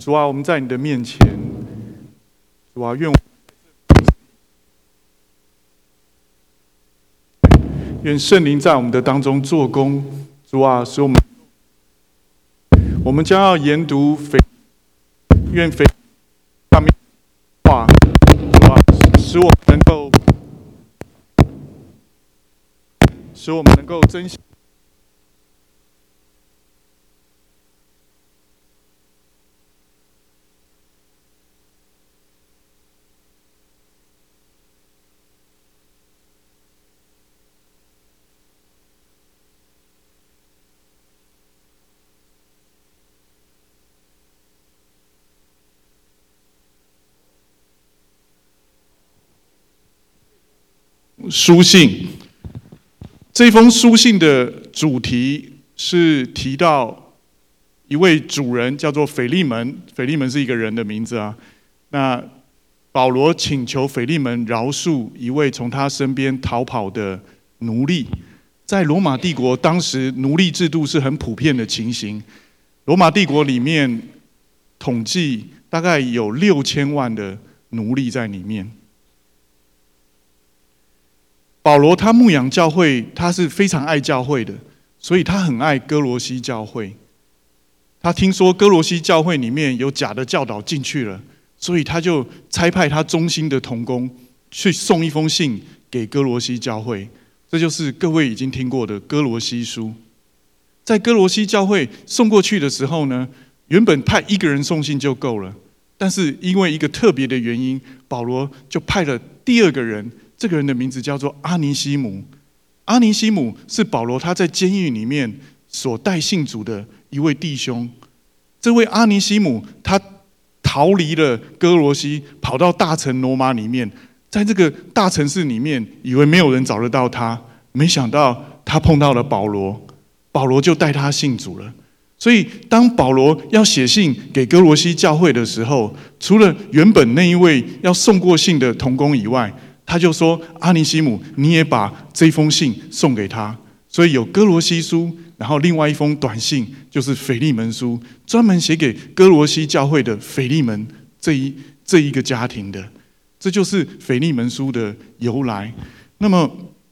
主啊，我们在你的面前，主啊，愿圣灵在我们的当中做工，主啊，使我们将要研读愿上面话，主啊，使我们能够珍惜。书信，这封书信的主题是提到一位主人叫做腓利门，腓利门是一个人的名字啊。那保罗请求腓利门饶恕一位从他身边逃跑的奴隶。在罗马帝国，当时奴隶制度是很普遍的情形。罗马帝国里面统计大概有6000万的奴隶在里面。保罗他牧养教会，他是非常爱教会的，所以他很爱哥罗西教会。他听说哥罗西教会里面有假的教导进去了，所以他就差派他忠心的同工去送一封信给哥罗西教会。这就是各位已经听过的哥罗西书。在哥罗西教会送过去的时候呢，原本派一个人送信就够了，但是因为一个特别的原因，保罗就派了第二个人。这个人的名字叫做阿尼西姆。阿尼西姆是保罗他在监狱里面所带信主的一位弟兄。这位阿尼西姆他逃离了哥罗西，跑到大城罗马里面，在这个大城市里面，以为没有人找得到他，没想到他碰到了保罗，保罗就带他信主了。所以当保罗要写信给哥罗西教会的时候，除了原本那一位要送过信的同工以外，他就说：“阿尼西姆，你也把这封信送给他。”所以有哥罗西书，然后另外一封短信就是腓利门书，专门写给哥罗西教会的腓利门这一个家庭的。这就是腓利门书的由来。那么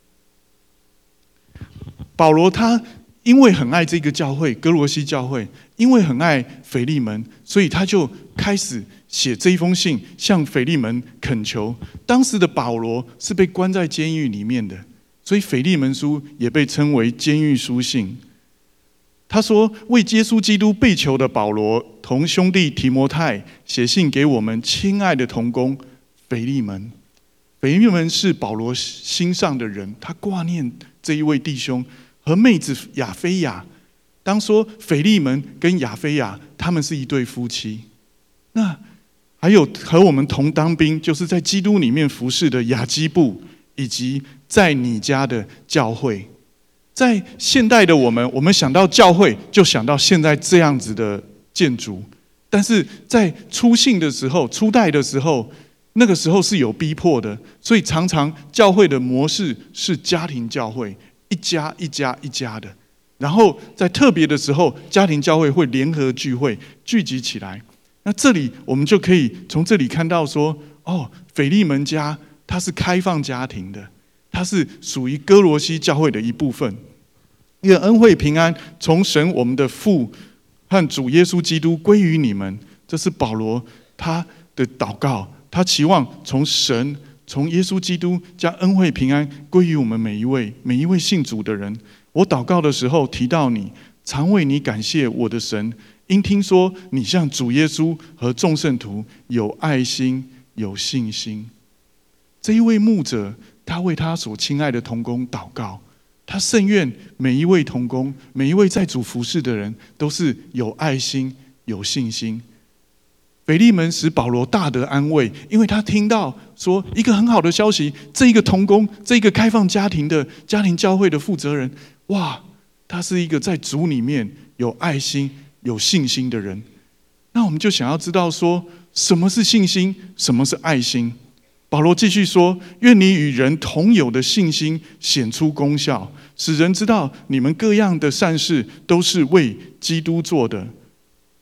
保罗他因为很爱这个教会，哥罗西教会，因为很爱腓利门，所以他就开始写这一封信，向腓利门恳求。当时的保罗是被关在监狱里面的，所以腓利门书也被称为监狱书信。他说：“为耶稣基督被囚的保罗，同兄弟提摩太写信给我们亲爱的同工腓利门。腓利门是保罗心上的人，他挂念这一位弟兄和妹子亚非亚。当说腓利门跟亚非亚，他们是一对夫妻。那还有和我们同当兵，就是在基督里面服侍的亚基布，以及在你家的教会。在现代的我们想到教会，就想到现在这样子的建筑。但是在初信的时候，初代的时候，那个时候是有逼迫的，所以常常教会的模式是家庭教会，一家一家一家的。然后在特别的时候，家庭教会会联合聚会，聚集起来。那这里我们就可以从这里看到说，腓利门家它是开放家庭的，它是属于哥罗西教会的一部分。愿恩惠平安从神我们的父和主耶稣基督归于你们。这是保罗他的祷告，他期望从神、从耶稣基督将恩惠平安归于我们每一位信主的人。我祷告的时候提到你，常为你感谢我的神。因听说你向主耶稣和众圣徒有爱心、有信心。这一位牧者，他为他所亲爱的同工祷告，他甚愿每一位同工、每一位在主服侍的人，都是有爱心、有信心。腓利门使保罗大得安慰，因为他听到说一个很好的消息，这一个同工，这一个开放家庭的家庭教会的负责人，哇，他是一个在主里面有爱心、有信心的人。那我们就想要知道说，什么是信心，什么是爱心？保罗继续说：“愿你与人同有的信心显出功效，使人知道你们各样的善事都是为基督做的。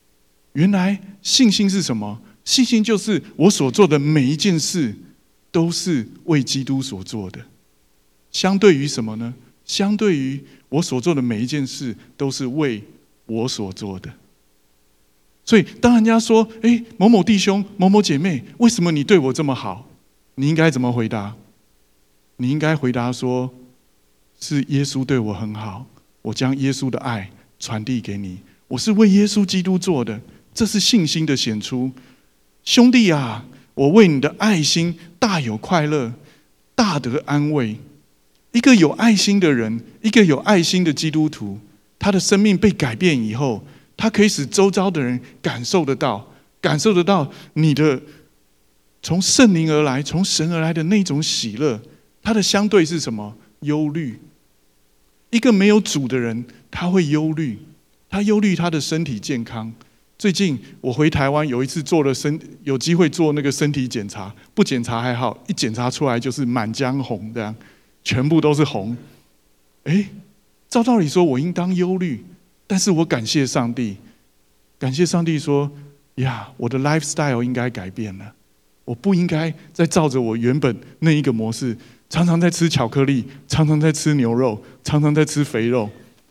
原来信心是什么？信心就是我所做的每一件事都是为基督所做的。相对于什么呢？相对于我所做的每一件事都是为我所做的。所以当人家说某某弟兄某某姐妹，为什么你对我这么好？你应该怎么回答？你应该回答说，是耶稣对我很好，我将耶稣的爱传递给你，我是为耶稣基督做的，这是信心的显出。兄弟啊，我为你的爱心大有快乐，大得安慰。一个有爱心的人，一个有爱心的基督徒，他的生命被改变以后，他可以使周遭的人感受得到你的从圣灵而来，从神而来的那种喜乐。他的相对是什么？忧虑。一个没有主的人，他会忧虑，他忧虑他的身体健康。最近我回台湾，有一次有机会做那个身体检查，不检查还好，一检查出来就是满江红，这样全部都是红。照道理说我应当忧虑，但是我感谢上帝，说我的 lifestyle 应该改变了，我不应该再照着我原本那一个模式，常常在吃巧克力，常常在吃牛肉，常常在吃肥肉。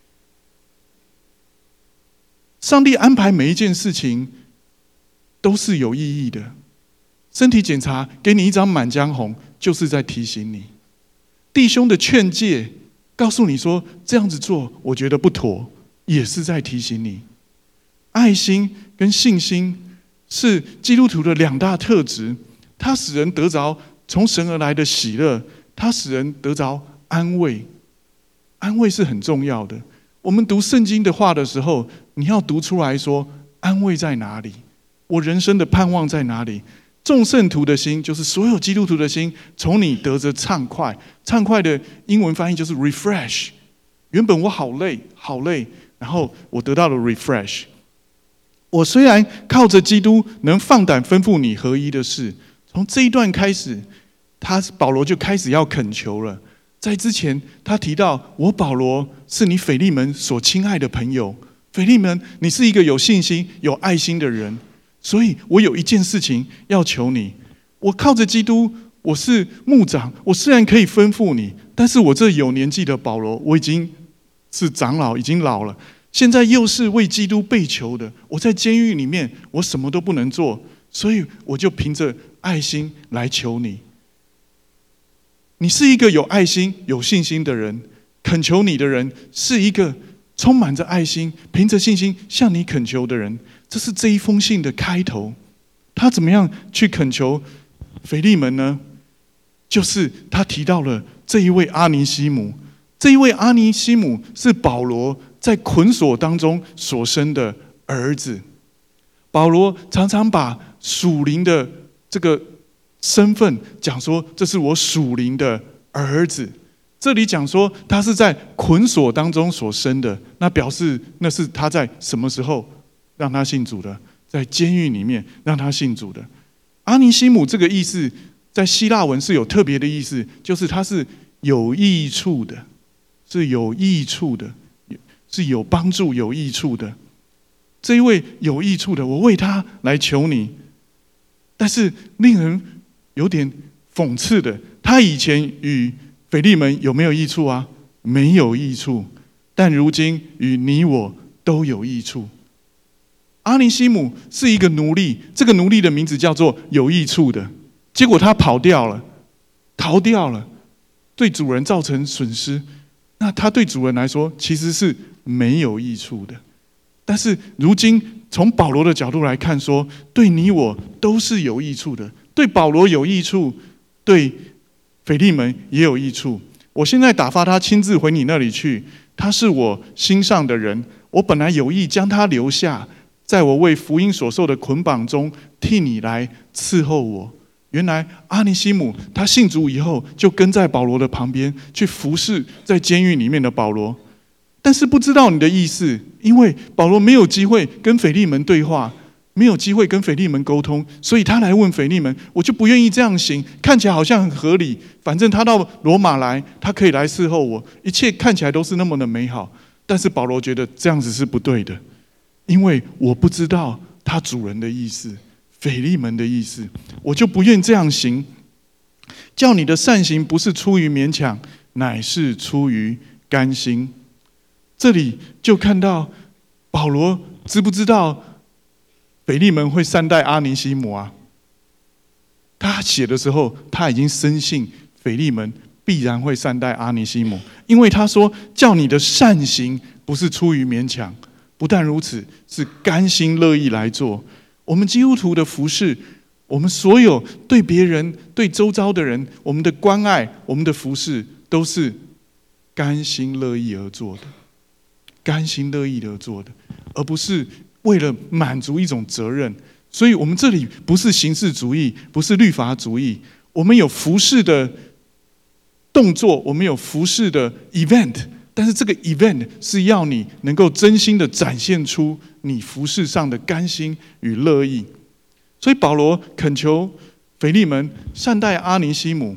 上帝安排每一件事情都是有意义的。身体检查给你一张满江红，就是在提醒你。弟兄的劝诫告诉你说这样子做我觉得不妥，也是在提醒你。爱心跟信心是基督徒的两大特质，它使人得着从神而来的喜乐，它使人得着安慰。安慰是很重要的。我们读圣经的话的时候，你要读出来说安慰在哪里，我人生的盼望在哪里。众圣徒的心，就是所有基督徒的心，从你得着畅快。畅快的英文翻译就是 refresh。 原本我好累，然后我得到了 refresh。 我虽然靠着基督能放胆吩咐你合一的事。从这一段开始，保罗就开始要恳求了。在之前他提到，我保罗是你腓利门所亲爱的朋友。腓利门，你是一个有信心有爱心的人，所以我有一件事情要求你。我靠着基督，我是牧长，我虽然可以吩咐你，但是我这有年纪的保罗，我已经是长老，已经老了，现在又是为基督被囚的，我在监狱里面，我什么都不能做，所以我就凭着爱心来求你。你是一个有爱心有信心的人，恳求你的人是一个充满着爱心凭着信心向你恳求的人。这是这一封信的开头。他怎么样去恳求腓利门呢？就是他提到了这一位阿尼西姆。这一位阿尼西姆是保罗在捆锁当中所生的儿子。保罗常常把属灵的这个身份讲说，这是我属灵的儿子。这里讲说他是在捆锁当中所生的，那表示那是他在什么时候让他信主的？在监狱里面让他信主的。阿尼西姆这个意思在希腊文是有特别的意思，就是他是有益处的，是有益处的，是有帮助有益处的。这一位有益处的，我为他来求你。但是令人有点讽刺的，他以前与腓利门有没有益处啊？没有益处。但如今与你我都有益处。阿尼西姆是一个奴隶，这个奴隶的名字叫做有益处的。结果他跑掉了，逃掉了，对主人造成损失。那他对主人来说其实是没有益处的。但是如今从保罗的角度来看说，对你我都是有益处的。对保罗有益处，对腓利门也有益处。我现在打发他亲自回你那里去，他是我心上的人，我本来有意将他留下，在我为福音所受的捆绑中替你来伺候我。原来阿尼西姆他信主以后，就跟在保罗的旁边去服侍在监狱里面的保罗。但是不知道你的意思，因为保罗没有机会跟腓利门对话，没有机会跟腓利门沟通，所以他来问腓利门，我就不愿意这样行，看起来好像很合理，反正他到罗马来，他可以来伺候我，一切看起来都是那么的美好。但是保罗觉得这样子是不对的，因为我不知道他主人的意思，腓利门的意思。我就不愿这样行，叫你的善行不是出于勉强，乃是出于甘心。这里就看到保罗知不知道腓利门会善待阿尼西姆啊？他写的时候，他已经深信腓利门必然会善待阿尼西姆，因为他说叫你的善行不是出于勉强，不但如此，是甘心乐意来做。我们基督徒的服事，我们所有对别人、对周遭的人，我们的关爱、我们的服事，都是甘心乐意而做的，甘心乐意而做的，而不是为了满足一种责任。所以我们这里不是形式主义，不是律法主义，我们有服事的动作，我们有服事的 event， 但是这个 event 是要你能够真心的展现出你服事上的甘心与乐意。所以保罗恳求腓利门善待阿尼西姆，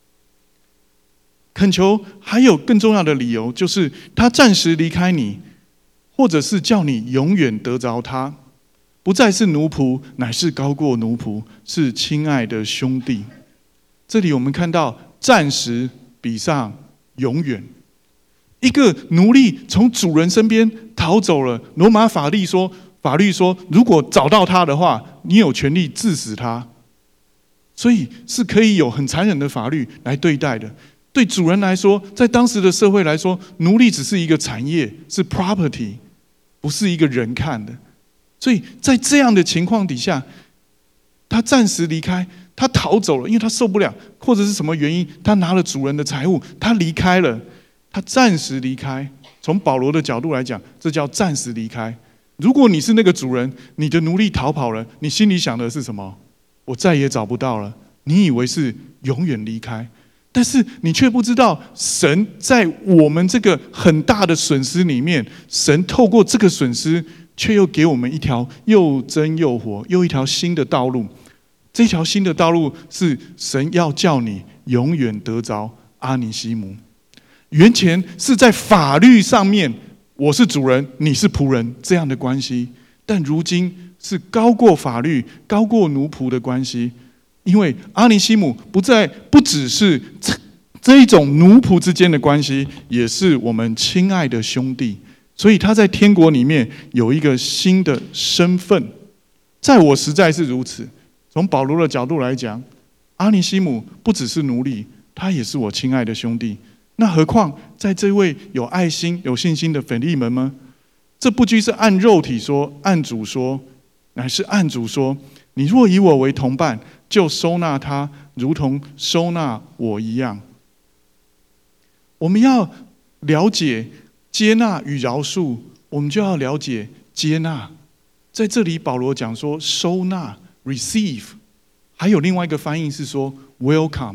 恳求还有更重要的理由，就是他暂时离开你，或者是叫你永远得着他，不再是奴仆，乃是高过奴仆，是亲爱的兄弟。这里我们看到暂时比上永远。一个奴隶从主人身边逃走了，罗马法律说，如果找到他的话，你有权利治死他，所以是可以有很残忍的法律来对待的。对主人来说，在当时的社会来说，奴隶只是一个产业，是 property， 不是一个人看的。所以在这样的情况底下，他暂时离开，他逃走了，因为他受不了，或者是什么原因，他拿了主人的财物，他离开了，他暂时离开。从保罗的角度来讲，这叫暂时离开。如果你是那个主人，你的奴隶逃跑了，你心里想的是什么？我再也找不到了。你以为是永远离开，但是你却不知道，神在我们这个很大的损失里面，神透过这个损失，却又给我们一条又真又活、又一条新的道路。这条新的道路是神要叫你永远得着阿尼西姆。原前是在法律上面，我是主人，你是仆人这样的关系，但如今是高过法律、高过奴仆的关系。因为阿尼西姆不只是这一种奴仆之间的关系，也是我们亲爱的兄弟。所以他在天国里面有一个新的身份。在我实在是如此。从保罗的角度来讲，阿尼西姆不只是奴隶，他也是我亲爱的兄弟。那何况在这位有爱心、有信心的腓利门呢？这不拘是按肉体说，按主说，乃是按主说：你若以我为同伴，就收纳他，如同收纳我一样。我们要了解接纳与饶恕，我们就要了解接纳。在这里，保罗讲说收纳 （receive）， 还有另外一个翻译是说 welcome。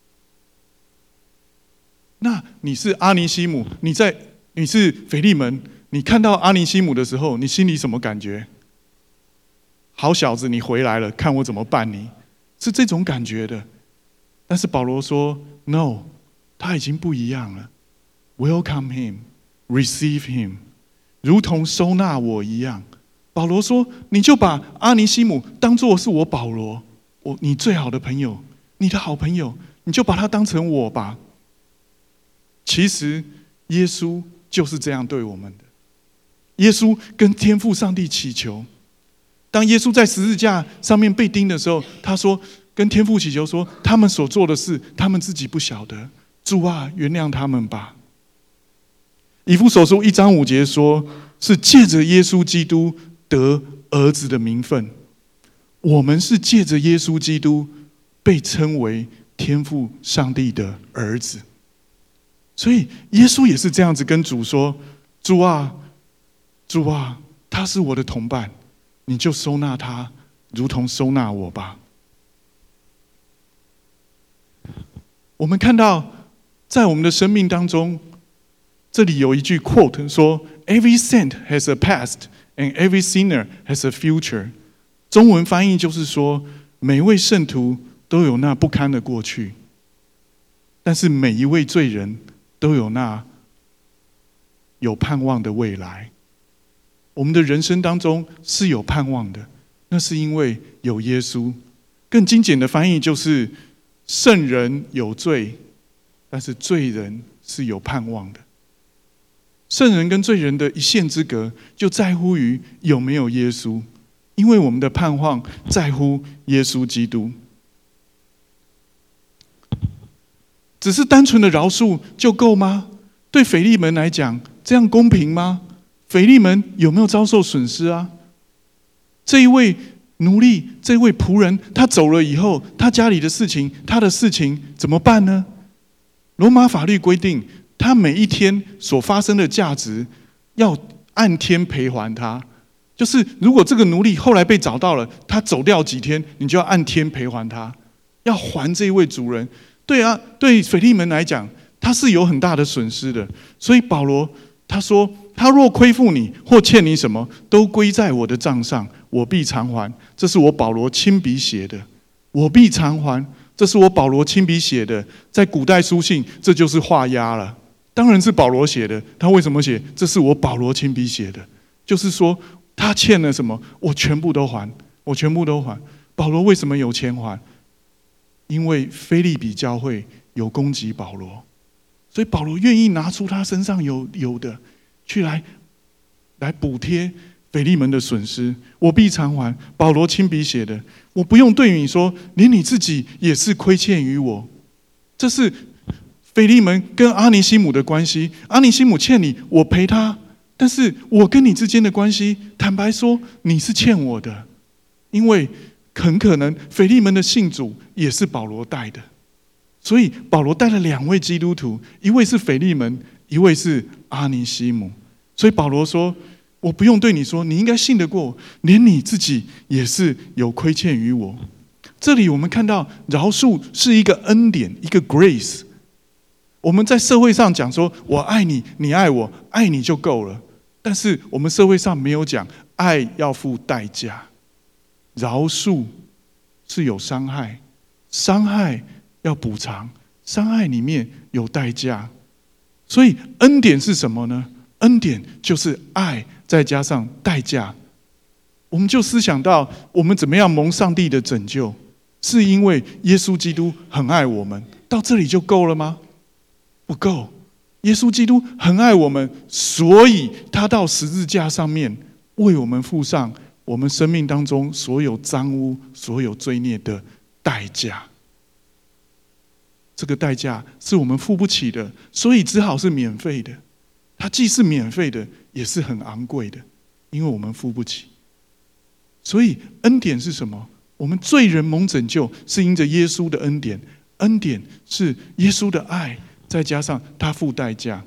那你是阿尼西姆，你是腓利门，你看到阿尼西姆的时候，你心里什么感觉？好小子，你回来了，看我怎么办你，是这种感觉的。但是保罗说 ，No， 他已经不一样了。Welcome him, receive him， 如同收纳我一样。保罗说，你就把阿尼西姆当作是我保罗，你最好的朋友，你的好朋友，你就把他当成我吧。其实耶稣就是这样对我们的。耶稣跟天父上帝祈求，当耶稣在十字架上面被钉的时候，他说跟天父祈求说，他们所做的事，他们自己不晓得，主啊，原谅他们吧。以弗所书1章5节说，是借着耶稣基督得儿子的名分。我们是借着耶稣基督被称为天父上帝的儿子。所以耶稣也是这样子跟主说，主啊，主啊，他是我的同伴，你就收纳他，如同收纳我吧。我们看到在我们的生命当中，这里有一句 quote 说 Every saint has a past and every sinner has a future。 中文翻译就是说，每位圣徒都有那不堪的过去，但是每一位罪人都有那有盼望的未来。 我们的人生当中是有盼望的，那是因为有耶稣。更精简的翻译就是：圣人有罪，但是罪人是有盼望的。圣人跟罪人的一线之隔，就在乎于有没有耶稣，因为我们的盼望在乎耶稣基督。只是单纯的饶恕就够吗？对腓利门来讲，这样公平吗？腓利门有没有遭受损失啊？这一位奴隶，这位仆人，他走了以后，他家里的事情，他的事情怎么办呢？罗马法律规定，他每一天所发生的价值要按天赔还他。就是如果这个奴隶后来被找到了，他走掉几天，你就要按天赔还他，要还这一位主人。对啊，对腓利门来讲，他是有很大的损失的。所以保罗他说：“他若亏负你或欠你什么，都归在我的账上，我必偿还。”这是我保罗亲笔写的，我必偿还。这是我保罗亲笔写的，在古代书信，这就是画押了。当然是保罗写的，他为什么写？这是我保罗亲笔写的，就是说他欠了什么，我全部都还，我全部都还。保罗为什么有钱还？因为腓立比教会有攻击保罗，所以保罗愿意拿出他身上有的，去来补贴腓利门的损失。我必偿还。保罗亲笔写的，我不用对你说，连你自己也是亏欠于我。这是腓利门跟阿尼西姆的关系。阿尼西姆欠你，我赔他，但是我跟你之间的关系，坦白说，你是欠我的，因为很可能腓利门的信主也是保罗带的，所以保罗带了2位基督徒，一位是腓利门，一位是阿尼西姆。所以保罗说，我不用对你说，你应该信得过我，连你自己也是有亏欠于我。这里我们看到饶恕是一个恩典，一个 grace。 我们在社会上讲说，我爱你，你爱我，爱你就够了，但是我们社会上没有讲爱要付代价。饶恕是有伤害，伤害要补偿，伤害里面有代价。所以恩典是什么呢？恩典就是爱再加上代价。我们就思想到我们怎么样蒙上帝的拯救，是因为耶稣基督很爱我们，到这里就够了吗？不够。耶稣基督很爱我们，所以他到十字架上面为我们付上我们生命当中所有脏污、所有罪孽的代价。这个代价是我们付不起的，所以只好是免费的。它既是免费的，也是很昂贵的，因为我们付不起。所以恩典是什么？我们罪人蒙拯救，是因着耶稣的恩典。恩典是耶稣的爱，再加上他付代价。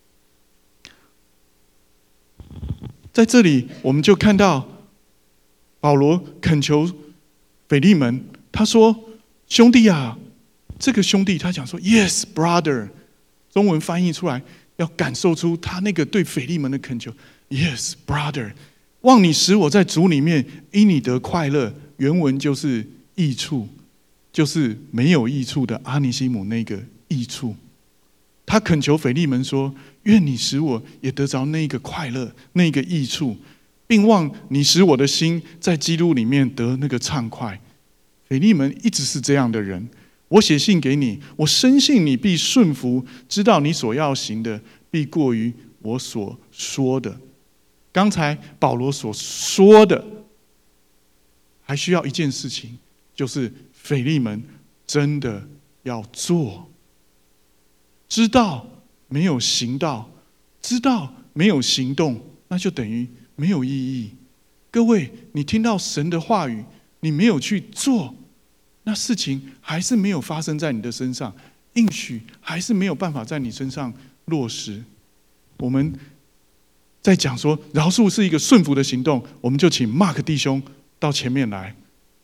在这里，我们就看到保罗恳求腓利门，他说：“兄弟啊，这个兄弟，他讲说 ，Yes, brother。”中文翻译出来，要感受出他那个对腓利门的恳求。Yes, brother， 望你使我在主里面因你得快乐。原文就是益处，就是没有益处的阿尼西姆那个益处。他恳求腓利门说：“愿你使我也得着那个快乐，那个益处，并望你使我的心在基督里面得那个畅快。”腓利门一直是这样的人。我写信给你，我深信你必顺服，知道你所要行的必过于我所说的。刚才保罗所说的，还需要一件事情，就是腓利门真的要做。知道没有行道，知道没有行动，那就等于没有意义。各位，你听到神的话语，你没有去做，那事情还是没有发生在你的身上，应许还是没有办法在你身上落实。我们在讲说饶恕是一个顺服的行动，我们就请 Mark 弟兄到前面来，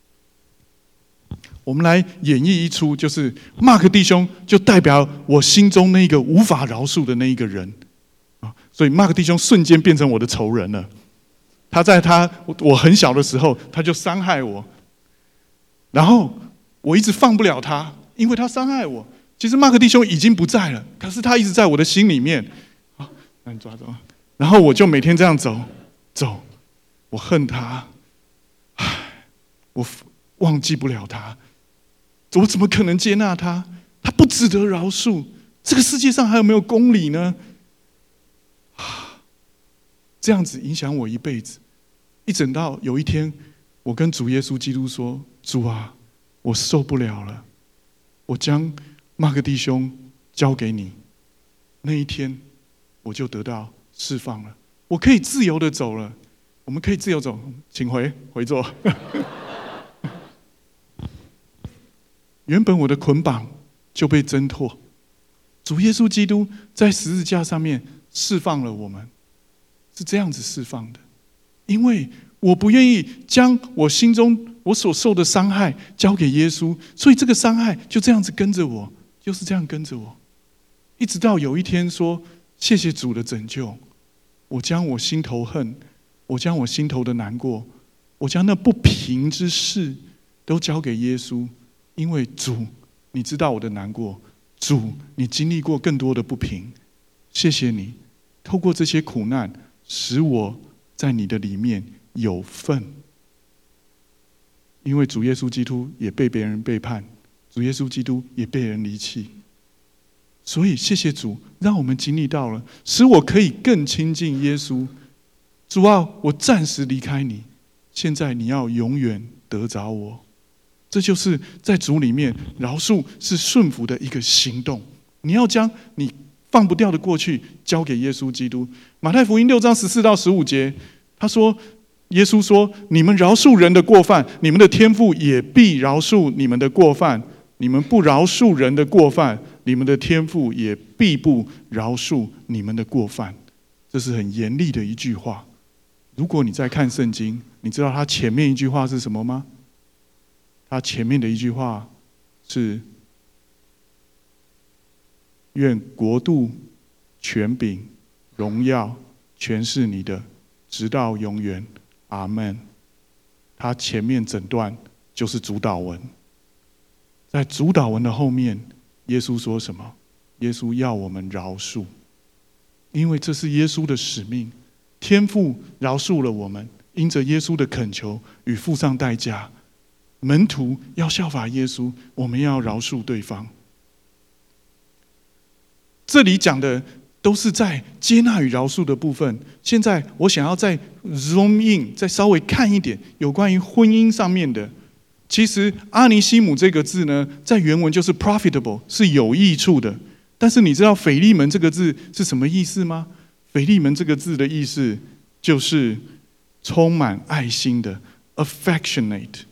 我们来演绎一出，就是 Mark 弟兄就代表我心中那个无法饶恕的那一个人，所以 Mark 弟兄瞬间变成我的仇人了。他在我很小的时候，他就伤害我，然后我一直放不了他，因为他伤害我。其实 Mark 弟兄已经不在了，可是他一直在我的心里面。好，那你抓走。然后我就每天这样走， 走，我恨他，我忘记不了他，我怎么可能接纳他？他不值得饶恕。这个世界上还有没有公理呢？这样子影响我一辈子，一直到有一天，我跟主耶稣基督说：“主啊，我受不了了，我将马克弟兄交给你。”那一天，我就得到释放了，我可以自由的走了。我们可以自由走，请回座。原本我的捆绑就被挣脱，主耶稣基督在十字架上面释放了我们，是这样子释放的。因为我不愿意将我心中我所受的伤害交给耶稣，所以这个伤害就这样子跟着我，就是这样跟着我，一直到有一天说：“谢谢主的拯救，我将我心头恨，我将我心头的难过，我将那不平之事都交给耶稣。因为主，你知道我的难过，主，你经历过更多的不平，谢谢你，透过这些苦难，使我在你的里面有份。因为主耶稣基督也被别人背叛，主耶稣基督也被人离弃，所以谢谢主，让我们经历到了，使我可以更亲近耶稣。主啊，我暂时离开你，现在你要永远得着我。”这就是在主里面饶恕是顺服的一个行动。你要将你放不掉的过去交给耶稣基督。马太福音6章14到15节，他说：“耶稣说，你们饶恕人的过犯，你们的天父也必饶恕你们的过犯；你们不饶恕人的过犯，你们的天父也必不饶恕你们的过犯。”这是很严厉的一句话。如果你在看圣经，你知道他前面一句话是什么吗？他前面的一句话是：“愿国度、权柄、荣耀全是你的，直到永远。阿们。”他前面整段就是主导文，在主导文的后面，耶稣说什么？耶稣要我们饶恕，因为这是耶稣的使命。天父饶恕了我们，因着耶稣的恳求与付上代价。门徒要效法耶稣，我们要饶恕对方。这里讲的都是在接纳与饶恕的部分。现在我想要再 zoom in， 再稍微看一点有关于婚姻上面的。其实阿尼西姆这个字呢，在原文就是 profitable， 是有益处的。但是你知道腓利门这个字是什么意思吗？腓利门这个字的意思就是充满爱心的 affectionate。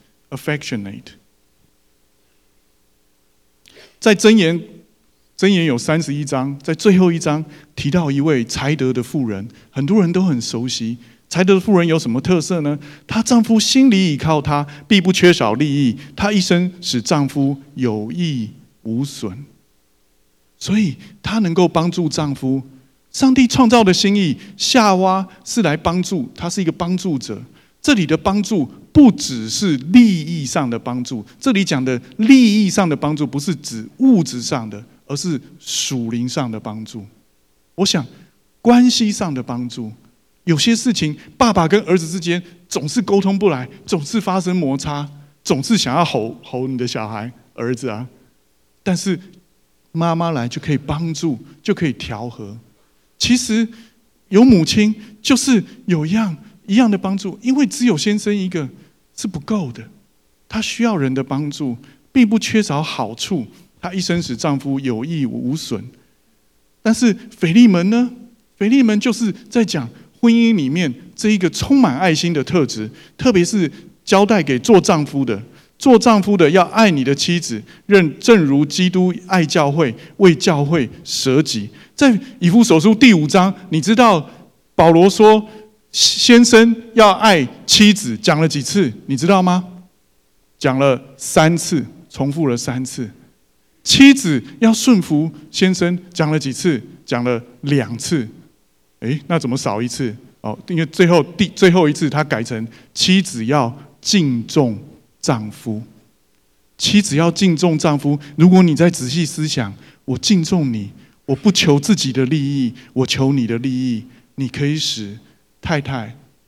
在箴言有31章，在最后一章提到一位才德的妇人，很多人都很熟悉。才德的妇人有什么特色呢？她丈夫心里倚靠她，必不缺少利益，她一生使丈夫有益无损，所以她能够帮助丈夫。上帝创造的心意，夏娃是来帮助，她是一个帮助者。这里的帮助不只是利益上的帮助，这里讲的利益上的帮助不是指物质上的，而是属灵上的帮助。我想关系上的帮助，有些事情爸爸跟儿子之间总是沟通不来，总是发生摩擦，总是想要吼你的小孩儿子啊，但是妈妈来就可以帮助，就可以调和。其实有母亲就是有一样的帮助，因为只有先生一个是不够的，她需要人的帮助，并不缺少好处，她一生使丈夫有益无损。但是腓利门呢？腓利门就是在讲婚姻里面这一个充满爱心的特质，特别是交代给做丈夫的要爱你的妻子，正如基督爱教会，为教会舍己。在以弗所书第5章，你知道保罗说先生要爱妻子，讲了几次？你知道吗？讲了3次，重复了3次。妻子要顺服先生，讲了几次？讲了2次。那怎么少1次？因为最后一次他改成妻子要敬重丈夫。妻子要敬重丈夫。如果你再仔细思想，我敬重你，我不求自己的利益，我求你的利益。你可以使太太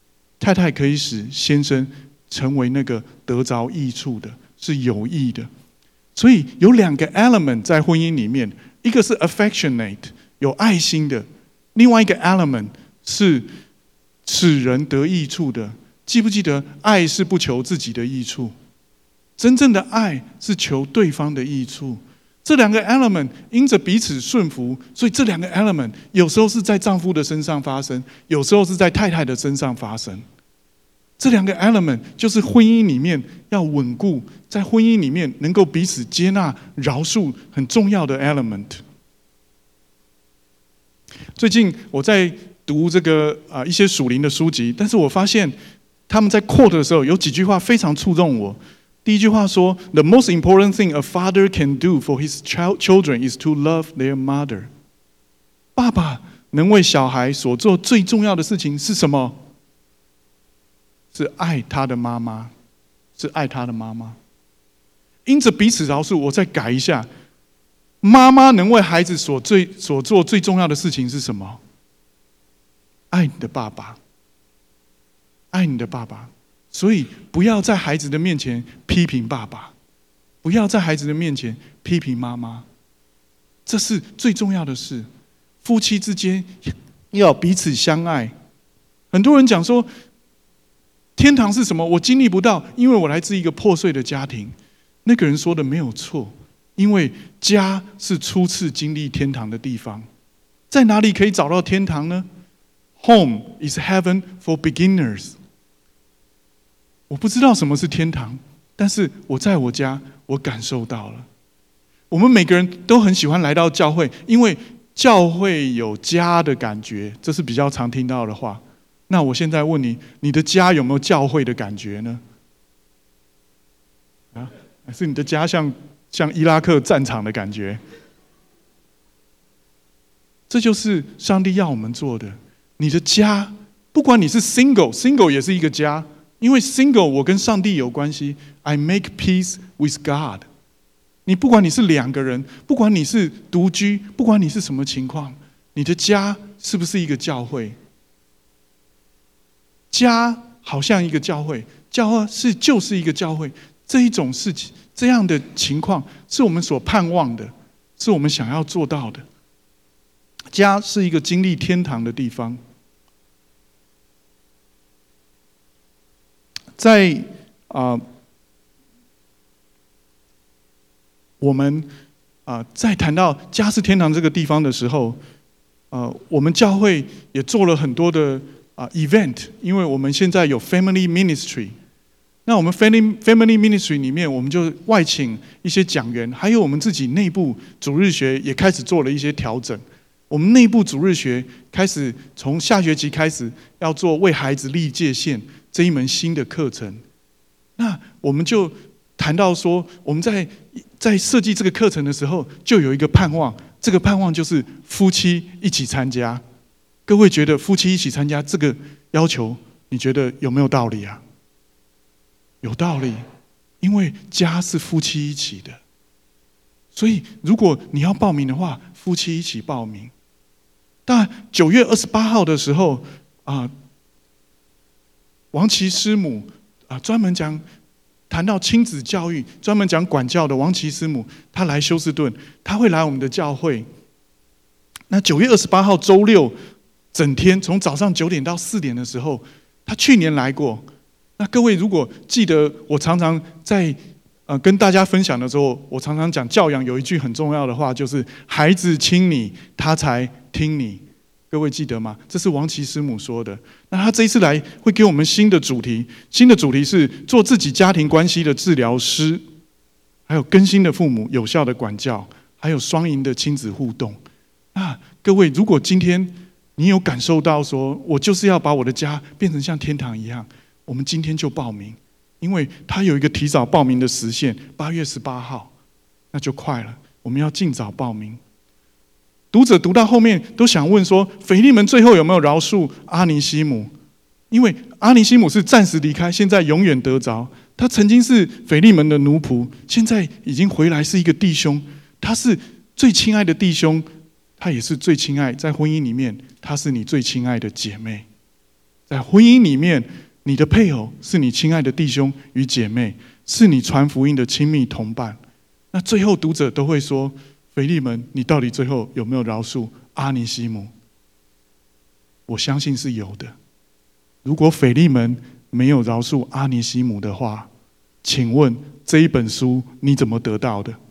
太太可以使先生成为那个得着益处的，是有益的。所以有2个 element 在婚姻里面，一个是 affectionate 有爱心的，另外一个 element 是使人得益处的。记不记得爱是不求自己的益处，真正的爱是求对方的益处。这2个 element 因着彼此顺服，所以这2个 element 有时候是在丈夫的身上发生，有时候是在太太的身上发生。这2个 element 就是婚姻里面要稳固，在婚姻里面能够彼此接纳、饶恕很重要的 element。最近我在读这个一些属灵的书籍，但是我发现他们在 quote 的时候有几句话非常触动我。第一句话说 ：“The most important thing a father can do for his children is to love their mother。”爸爸能为小孩所做最重要的事情是什么？是爱他的妈妈，是爱他的妈妈。因着彼此饶恕，我再改一下：妈妈能为孩子所做最重要的事情是什么？爱你的爸爸，爱你的爸爸。所以不要在孩子的面前批评爸爸，不要在孩子的面前批评妈妈，这是最重要的事。夫妻之间要彼此相爱。很多人讲说，天堂是什么？我经历不到，因为我来自一个破碎的家庭。那个人说的没有错，因为家是初次经历天堂的地方。在哪里可以找到天堂呢？ Home is heaven for beginners。我不知道什么是天堂，但是我在我家，我感受到了。我们每个人都很喜欢来到教会，因为教会有家的感觉，这是比较常听到的话。那我现在问你，你的家有没有教会的感觉呢？还是你的家像伊拉克战场的感觉？这就是上帝要我们做的。你的家，不管你是 single 也是一个家。因为 single 我跟上帝有关系 ，I make peace with God。你不管你是2个人，不管你是独居，不管你是什么情况，你的家是不是一个教会？家好像一个教会，教会就是一个教会。这一种事情，这样的情况是我们所盼望的，是我们想要做到的。家是一个经历天堂的地方。在我们在谈到家是天堂这个地方的时候，我们教会也做了很多的event， 因为我们现在有 family ministry。那我们 family ministry 里面，我们就外请一些讲员，还有我们自己内部主日学也开始做了一些调整。我们内部主日学开始从下学期开始要做为孩子立界限这一门新的课程。那我们就谈到说，我们在设计这个课程的时候，就有一个盼望，这个盼望就是夫妻一起参加。各位觉得夫妻一起参加这个要求，你觉得有没有道理啊？有道理，因为家是夫妻一起的。所以如果你要报名的话，夫妻一起报名。当然9月28号的时候王琦师母专门谈到亲子教育，专门讲管教的王琦师母，她来休斯顿，她会来我们的教会。那9月28号周六整天，从早上9点到4点的时候，她去年来过。那各位如果记得，我常常在跟大家分享的时候，我常常讲教养有一句很重要的话，就是孩子亲你，他才听你。各位记得吗？这是王琦师母说的。那他这一次来会给我们新的主题，新的主题是做自己家庭关系的治疗师，还有更新的父母有效的管教，还有双赢的亲子互动。那各位如果今天你有感受到说，我就是要把我的家变成像天堂一样，我们今天就报名，因为他有一个提早报名的时限，8月18号，那就快了，我们要尽早报名。读者读到后面都想问说，腓利门最后有没有饶恕阿尼西姆？因为阿尼西姆是暂时离开，现在永远得着。他曾经是腓利门的奴仆，现在已经回来是一个弟兄。他是最亲爱的弟兄，他也是最亲爱，在婚姻里面，他是你最亲爱的姐妹。在婚姻里面， 你的配偶是你亲爱的弟兄与姐妹，是你传福音的亲密同伴。那最后读者都会说，腓利门，你到底最后有没有饶恕阿尼西姆？我相信是有的。如果腓利门没有饶恕阿尼西姆的话，请问这一本书你怎么得到的？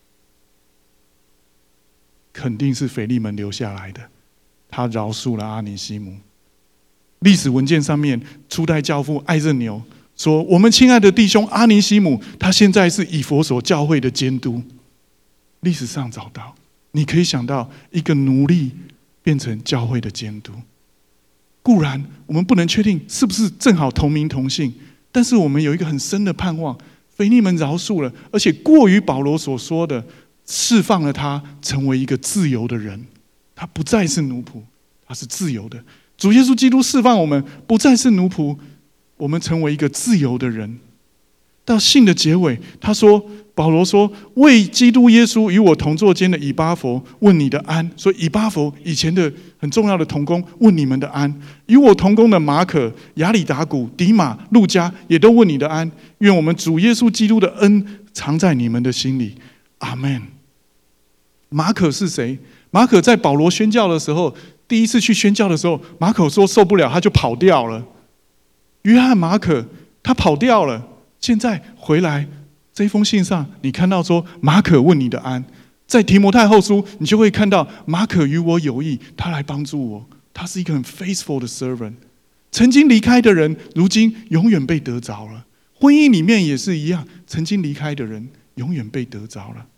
肯定是腓利门留下来的，他饶恕了阿尼西姆。历史文件上面，初代教父艾任纽说，我们亲爱的弟兄阿尼西姆，他现在是以弗所教会的监督。历史上找到，你可以想到一个奴隶变成教会的监督。固然我们不能确定是不是正好同名同姓，但是我们有一个很深的盼望，腓利门饶恕了，而且过于保罗所说的，释放了他成为一个自由的人。他不再是奴仆，他是自由的。主耶稣基督释放我们，不再是奴仆，我们成为一个自由的人。到信的结尾，保罗说，为基督耶稣与我同作监的以巴弗问你的安。所以以巴弗以前的很重要的同工问你们的安，与我同工的马可、亚里达古、迪马、路加也都问你的安。愿我们主耶稣基督的恩藏在你们的心里。阿们。马可是谁？马可在保罗宣教的时候，第一次去宣教的时候，马可说受不了，他就跑掉了。约翰马可他跑掉了，现在回来，这封信上你看到说马可问你的安。在提摩太后书你就会看到马可与我有益，他来帮助我，他是一个很 faithful 的 servant。 曾经离开的人如今永远被得着了。婚姻里面也是一样，曾经离开的人永远被得着了。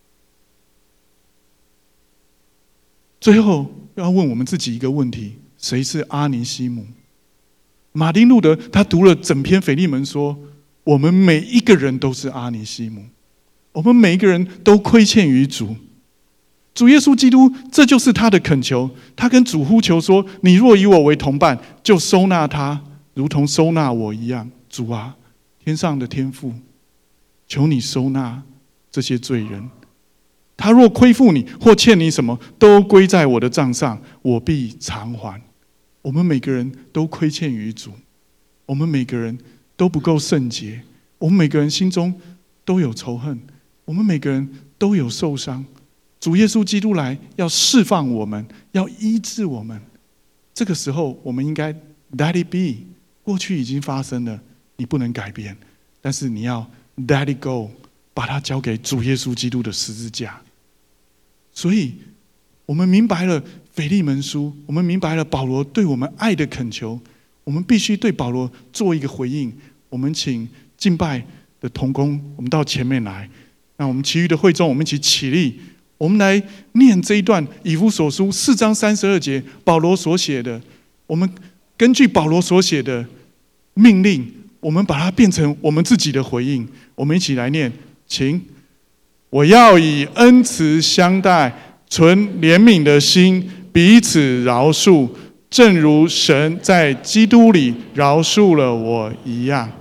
最后要问我们自己一个问题，谁是阿尼西姆？马丁路德他读了整篇腓利门说，我们每一个人都是阿尼西姆，我们每一个人都亏欠于主。主耶稣基督，这就是他的恳求。他跟主呼求说，你若以我为同伴，就收纳他，如同收纳我一样。主啊，天上的天父，求你收纳这些罪人，他若亏负你或欠你什么，都归在我的账上，我必偿还。我们每个人都亏欠于主，我们每个人都不够圣洁，我们每个人心中都有仇恨，我们每个人都有受伤。主耶稣基督来要释放我们，要医治我们。这个时候我们应该 let it be， 过去已经发生了，你不能改变，但是你要 let it go， 把它交给主耶稣基督的十字架。所以我们明白了腓利门书，我们明白了保罗对我们爱的恳求，我们必须对保罗做一个回应。我们请敬拜的同工，我们到前面来。那我们其余的会众，我们一起起立，我们来念这一段以弗所书4章32节保罗所写的。我们根据保罗所写的命令，我们把它变成我们自己的回应。我们一起来念，请。我要以恩慈相待，存怜悯的心，彼此饶恕，正如神在基督里饶恕了我一样。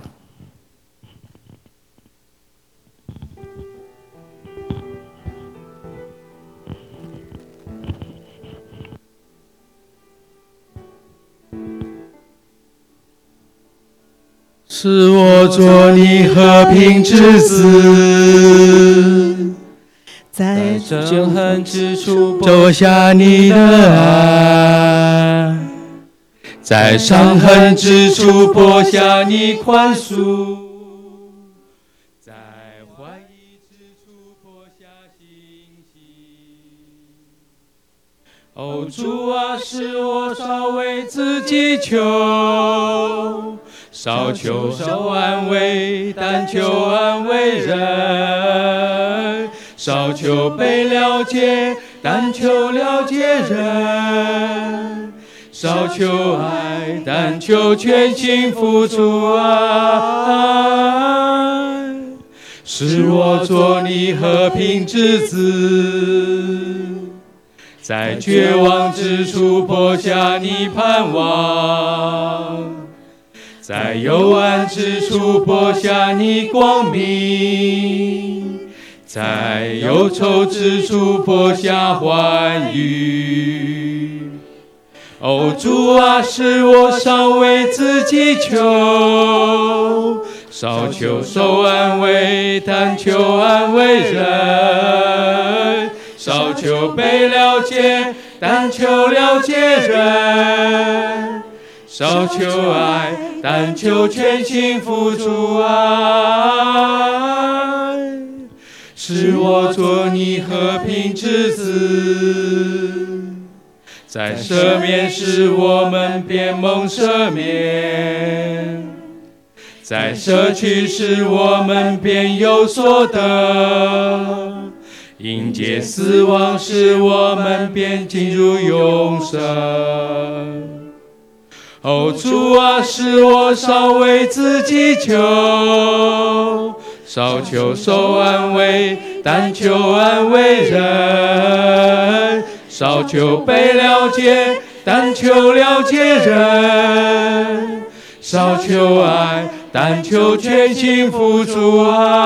使我做你和平之子，在憎恨之处播下你的爱，在伤痕之处播下你宽恕，在怀疑之处播下信心。哦，主啊，使我少为自己求，少求少安慰，但求安慰人；少求被了解，但求了解人；少求爱，但求全心付出爱。使我做你和平之子，在绝望之处播下你盼望，在幽暗之处播下你光明，在忧愁之处播下欢愉。 哦，主啊，使我少为自己求，少求受安慰，但求安慰人；少求被了解，但求了解人；少求爱，但求全心付出爱。使我做你和平之子。在赦免时，我们便蒙赦免；在舍去时，我们便有所得；迎接死亡时，我们便进入永生。哦，主啊，使我少为自己求，少求受安慰，但求安慰人；少求被了解，但求了解人；少求爱，但求全心付出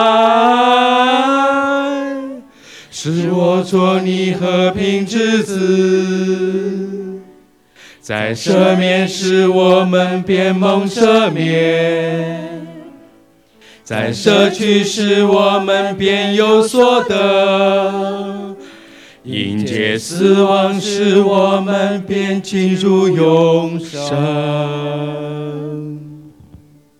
爱。使我做你和平之子。在赦免时，我们便蒙赦免；在舍去时，我们便有所得；迎接死亡时，我们便进入永生。